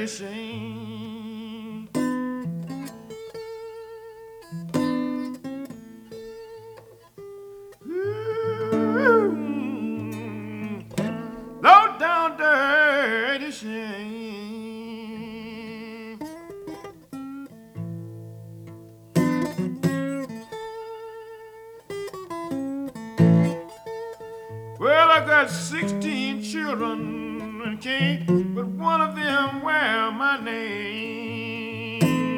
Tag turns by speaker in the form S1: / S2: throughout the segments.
S1: dirty shame. Ooh, low down dirty shame. Well, I got 16 children and can't but one of them wear my name.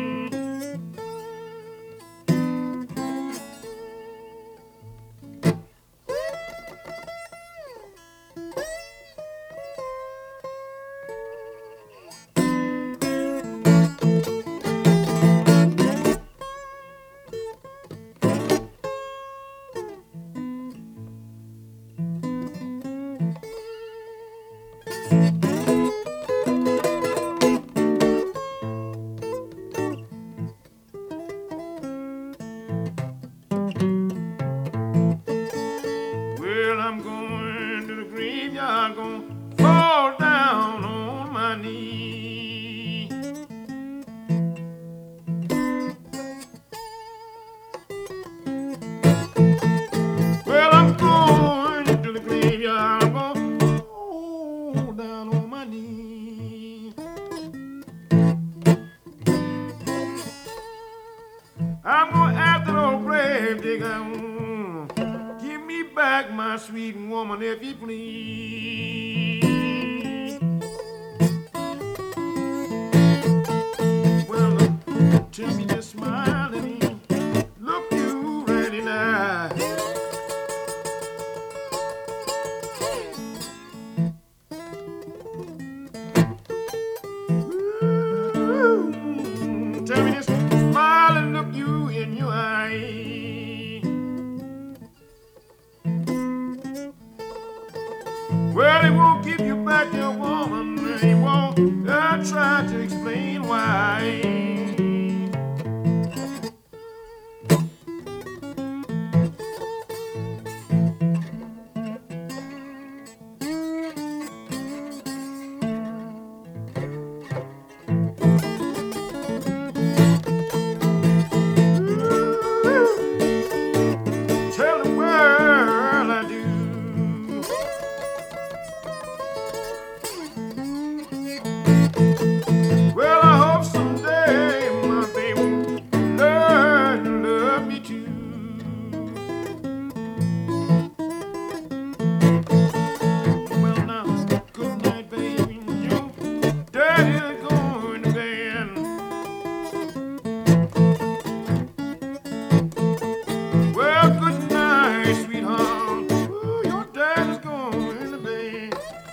S1: Well, I'm going to the graveyard, gonna fall down on my knee. Well, I'm going to the graveyard, I'm gonna fall down on my knee. I'm gonna ask that old grave digger, give me back my sweet woman if you please. Well, tell me just smile at me, look you right in the eye. Ooh, tell me just smile and look you in your eye. Well, they won't give you back your woman, they won't try to explain why. Tell the world I do. Well, I hope someday my baby will learn to love me too. Well, now, good night, baby. Your daddy's going to bed. Well, good night, sweetheart. Ooh, your daddy's going to bed.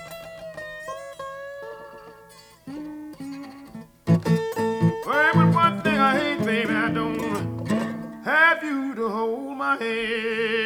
S1: Well, but one thing I hate, baby, I don't have you to hold my hand.